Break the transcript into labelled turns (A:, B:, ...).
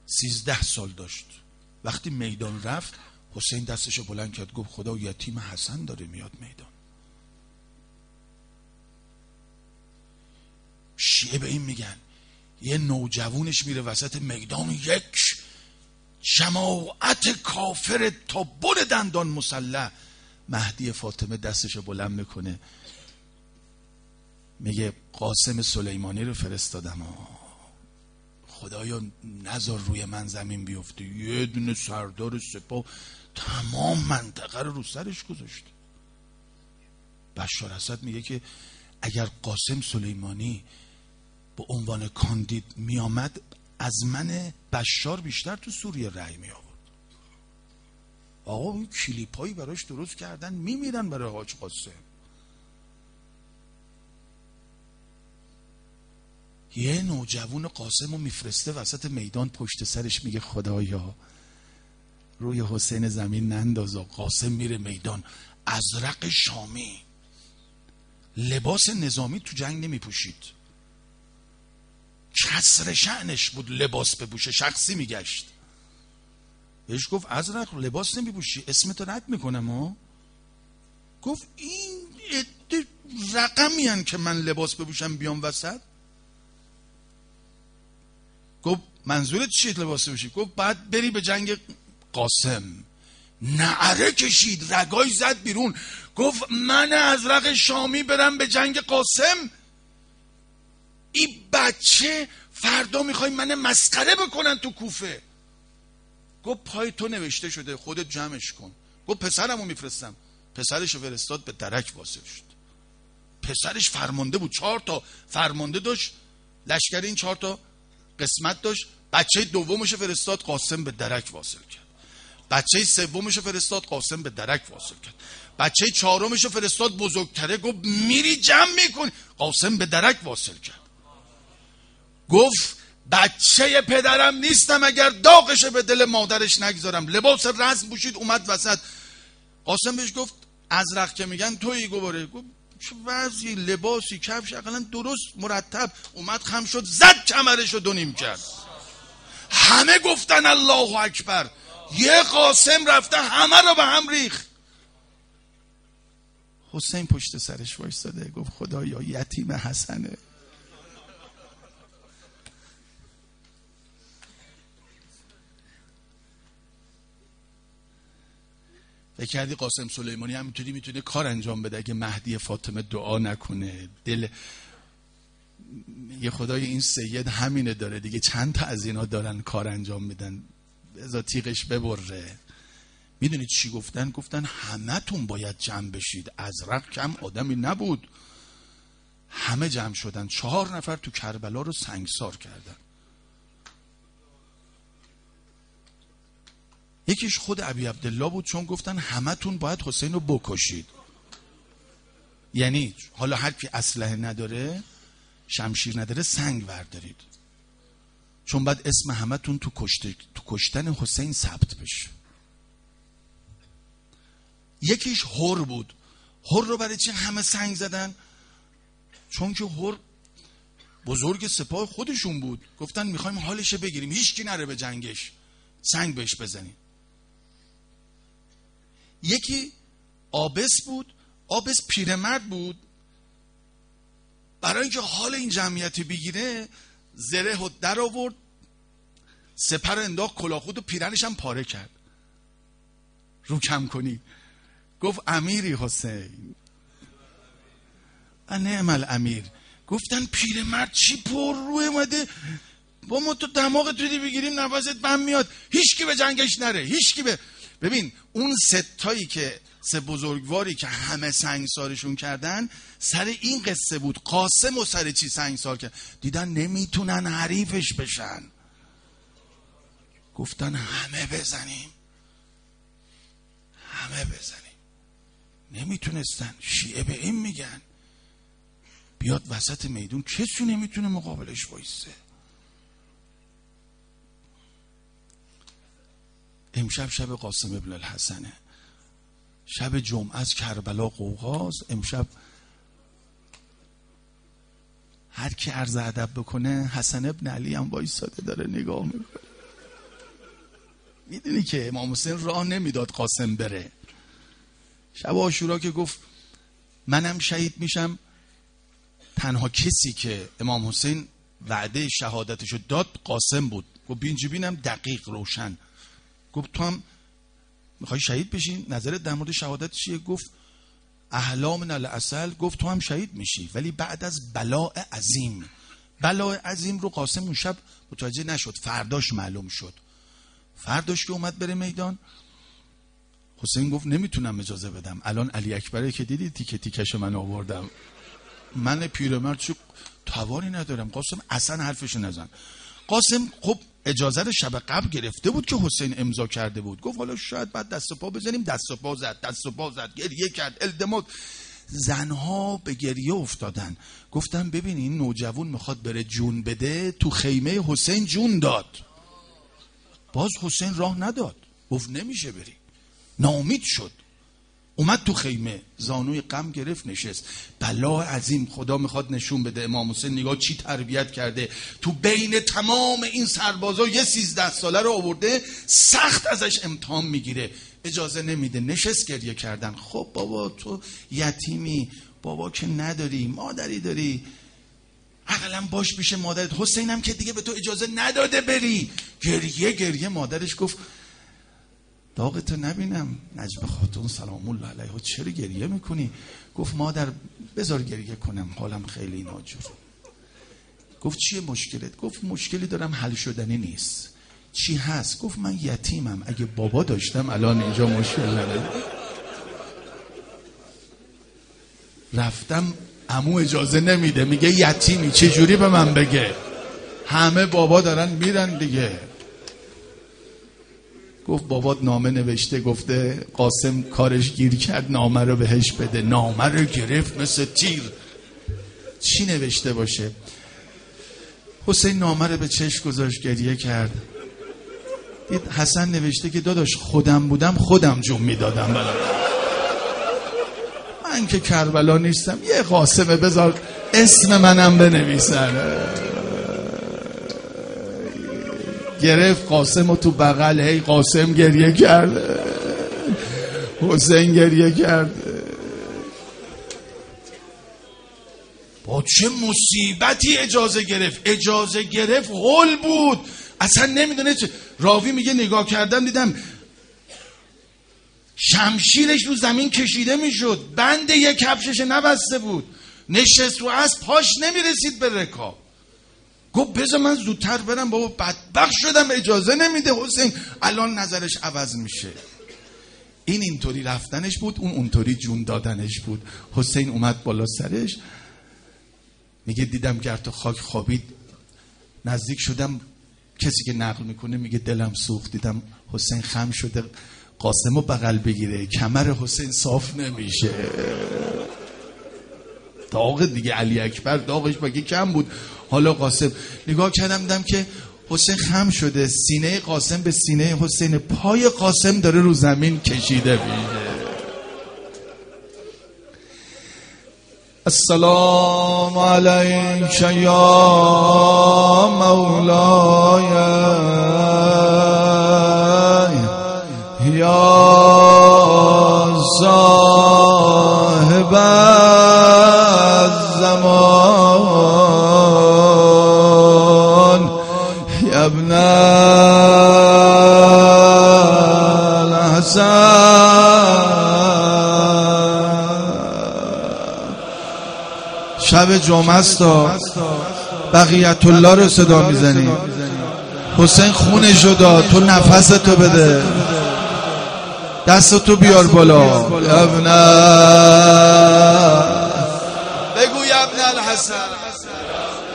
A: 13 سال داشت. وقتی میدان رفت حسین دستشو بلند کرد گفت خدا یتیم حسن داره میاد میدان. شیعه به این میگن یه نوجوانش میره وسط میدان، یک جماعت کافر تا بن دندان مسلح. مهدی فاطمه دستشو بلند میکنه میگه قاسم سلیمانی رو فرستادم خدایا نذار روی من زمین بیفته. یه دونه سردار سپاه تمام منطقه رو سرش گذاشته. بشار اسد میگه که اگر قاسم سلیمانی به عنوان کاندید میامد از من بشار بیشتر تو سوریه رأی می آورد. آقا این کلیپایی براش درست کردن میمیرن برای حاج قاسم. یه نوجوان قاسم رو میفرسته وسط میدان، پشت سرش میگه خدایا روی حسین زمین ننداز. قاسم میره میدان، ازرق شامی، لباس نظامی تو جنگ نمیپوشید، کسر شأنش بود لباس بپوشه، شخصی میگشت. بهش گفت ازرق لباس نمیپوشی اسمتو رد میکنم گفت این رقمی هن که من لباس بپوشم بیام وسط. گفت منظورت چیه لباس بپوشی؟ گفت بعد بری به جنگ قاسم. نعره کشید، رگای زد بیرون، گفت من ازرق شامی برم به جنگ قاسم؟ این بچه فردا میخوای من مسخره بکنن تو کوفه. گفت پای تو نوشته شده خودت جمعش کن. گفت پسرمو میفرستم. پسرشو فرستاد، به درک واصل شد. پسرش فرمانده بود، 4 تا فرمانده داشت لشکر، این 4 تا قسمت داشت. بچه دومشو فرستاد، قاسم به درک واصل کرد. بچه سومشو فرستاد، قاسم به درک واصل کرد. بچه 4مشو فرستاد بزرگتره، گفت میری جمع میکن، قاسم به درک واصل کرد. گفت بچه پدرم نیستم اگر داغش به دل مادرش نگذارم. لباس رزم پوشید اومد وسط. قاسم بهش گفت ازرق که میگن تویی؟ گفت چه وضعی، لباسی، کفش اقلا درست مرتب. اومد خم شد، زد کمرشو 2 نیم کرد. همه گفتن الله اکبر. یه قاسم رفته همه رو به هم ریخت. حسین پشت سرش وایساده گفت خدایا یتیم حسنه. فکر کردی قاسم سلیمانی همینطوری میتونه کار انجام بده اگه مهدی فاطمه دعا نکنه؟ دل یه خدای این سید همینه داره دیگه. چند تا از اینا دارن کار انجام میدن، بذار تیغش ببره. میدونید چی گفتن؟ گفتن همه تون باید جمع بشید. ازرق کم آدمی نبود، همه جمع شدن. 4 نفر تو کربلا رو سنگسار کردن. یکیش خود ابی عبدالله بود، چون گفتن همه تون باید حسین رو بکشید. یعنی حالا هر کی اسلحه نداره، شمشیر نداره، سنگ وردارید، چون بعد اسم همه تون تو کشتن حسین ثبت بشه. یکیش هر بود. هر رو برای چی همه سنگ زدن؟ چون که هر بزرگ سپاه خودشون بود. گفتن میخوایم حالش بگیریم، هیچ کی نره به جنگش، سنگ بهش بزنیم. یکی آبس بود. آبس پیرمرد بود. برای اینکه حال این جمعیت بگیره زره رو در آورد، سپر انداخت، کلاهخود و پیرنش هم پاره کرد. رو کم کنی. گفت امیری حسین. نعم الامیر. گفتن پیرمرد چی پر روی اومده، با ما تو دماغ توی بگیریم نفست بم میاد، هیچ کی به جنگش نره، هیچ کی ببین اون 3 که 3 بزرگواری که همه سنگسارشون کردن سر این قصه بود. قاسم و سر چی سنگسار کرد؟ دیدن نمیتونن حریفش بشن، گفتن همه بزنیم. نمیتونستن. شیعه به این میگن بیاد وسط میدون، کسی نمیتونه مقابلش وایسه. امشب شب قاسم ابن الحسنه، شب جمعه از کربلا قوقاست. امشب هر کی عرض ادب بکنه، حسن ابن علی هم وایساده داره نگاه میکنه. میدونی که امام حسین راه نمیداد قاسم بره. شب عاشورا که گفت منم شهید میشم، تنها کسی که امام حسین وعده شهادتشو داد قاسم بود. گفت بینم دقیق روشن. گفت تو هم میخوای شهید بشی؟ نظرت در مورد شهادت چیه؟ گفت احلا من العسل. گفت تو هم شهید میشی ولی بعد از بلاء عظیم. بلاء عظیم رو قاسم اون شب متوجه نشد، فرداش معلوم شد. فرداش که اومد بره میدان، حسین گفت نمیتونم اجازه بدم. الان علی اکبره که دیدی تیکه تیکش من آوردم، من پیرمرد چه توانی ندارم. قاسم اصلا حرفش نزن. قاسم خب اجازه رو شب قبل گرفته بود که حسین امضا کرده بود. گفت حالا شاید بعد دست و پا بزنیم. دست و پا زد، گریه کرد، التماس. زنها به گریه افتادن. گفتم ببین این نوجوان میخواد بره جون بده، تو خیمه حسین جون داد. باز حسین راه نداد، گفت نمیشه بری. ناامید شد، اومد تو خیمه، زانوی غم گرفت نشست. بلا عظیم. خدا میخواد نشون بده امام حسین نگاه چی تربیت کرده. تو بین تمام این سربازا یه 13 ساله رو آورده، سخت ازش امتحان میگیره، اجازه نمیده. نشست گریه کردن. خب بابا تو یتیمی، بابا که نداری، مادری داری، اقلا باش پیش مادرت. حسینم که دیگه به تو اجازه نداده بری. گریه. مادرش گفت داغتو نبینم نجم خاتون سلام الله علیها، چرا گریه میکنی؟ گفت مادر بذار گریه کنم، حالم خیلی ناجور. گفت چیه مشکلت؟ گفت مشکلی دارم حل شدنی نیست. چی هست؟ گفت من یتیمم، اگه بابا داشتم الان اینجا مشکل نداره. رفتم عمو اجازه نمیده، میگه یتیمی، چه جوری به من بگه؟ همه بابا دارن میرن دیگه. گفت بابات نامه نوشته، گفته قاسم کارش گیر کرد، نامه رو بهش بده. نامه رو گرفت مثل تیر. چی نوشته باشه؟ حسین نامه رو به چشم گذاشت، گریه کرد. دید حسن نوشته که داداش خودم بودم خودم جون میدادم. من که کربلا نیستم، یه قاسمه بذار اسم منم بنویسن. گرفت قاسم رو تو بغل، هی قاسم گریه کرد، حسین گریه کرد. با چه مصیبتی اجازه گرفت هول بود، اصلا نمیدونه چه. راوی میگه نگاه کردم دیدم شمشیرش رو زمین کشیده میشد، بند یک کفشش نبسته بود، نشست رو اسب، پاش نمیرسید به رکاب. گفت بذار من زودتر برم، بابا بدبخت شدم اجازه نمیده. حسین الان نظرش عوض میشه. اینطوری رفتنش بود، اونطوری جون دادنش بود. حسین اومد بالا سرش، میگه دیدم گرد و خاک خوابید، نزدیک شدم، کسی که نقل میکنه میگه دلم سوخت. دیدم حسین خم شده قاسمو بغل بگیره، کمر حسین صاف نمیشه. داغ دیگه، علی اکبر داغش باگه کم بود. حالا قاسم نگاه کردم دیدم که حسین خم شده، سینه قاسم به سینه حسین، پای قاسم داره رو زمین کشیده میشه. السلام علیک یا مولای یا صاحب الزمان یا ابن الحسن. شب جمعه است، بقیت الله رو صدا میزنی. حسین خونشو داد، تو نفستو بده، دستتو بیار بالا. بگو یا ابن الحسن.